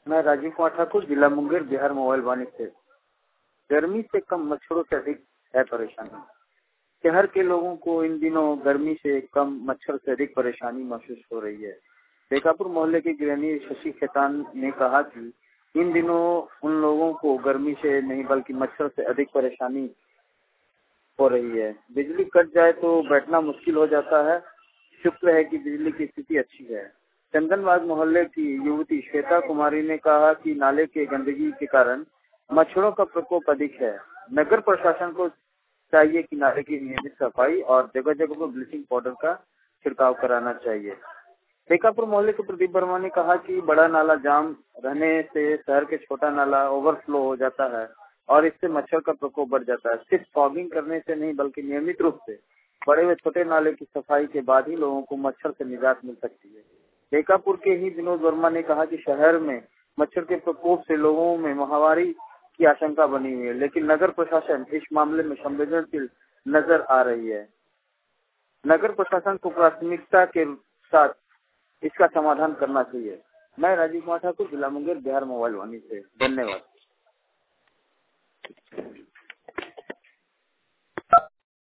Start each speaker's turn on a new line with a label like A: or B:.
A: मैं राजीव कुमार ठाकुर, जिला मुंगेर, बिहार मोबाइल वाणी से। गर्मी से कम, मच्छरों से अधिक है परेशानी। शहर के लोगों को इन दिनों गर्मी से कम, मच्छर से अधिक परेशानी महसूस हो रही है। बेकापुर मोहल्ले की गृहिणी शशि खेतान ने कहा कि इन दिनों उन लोगों को गर्मी से नहीं बल्कि मच्छर से अधिक परेशानी हो रही है। बिजली कट जाए तो बैठना मुश्किल हो जाता है। शुक्र है कि बिजली की स्थिति अच्छी है। चंदनबाग मोहल्ले की युवती श्वेता कुमारी ने कहा कि नाले के गंदगी के कारण मच्छरों का प्रकोप अधिक है। नगर प्रशासन को चाहिए कि नाले की नियमित सफाई और जगह जगह पर ब्लीचिंग पाउडर का छिड़काव कराना चाहिए। बेकापुर मोहल्ले के प्रदीप वर्मा ने कहा कि बड़ा नाला जाम रहने से शहर के छोटा नाला ओवरफ्लो हो जाता है और इससे मच्छर का प्रकोप बढ़ जाता है। सिर्फ फॉगिंग करने से नहीं बल्कि नियमित रूप से बड़े व छोटे नाले की सफाई के बाद ही लोगों को मच्छर से निजात मिल सकती है। बेकापुर के ही विनोद वर्मा ने कहा कि शहर में मच्छर के प्रकोप से लोगों में महामारी की आशंका बनी हुई है, लेकिन नगर प्रशासन इस मामले में संवेदनशील नजर आ रही है। नगर प्रशासन को प्राथमिकता के साथ इसका समाधान करना चाहिए। मैं राजीव कुमार ठाकुर, जिला मुंगेर, बिहार मोबाइल वाणी से। धन्यवाद।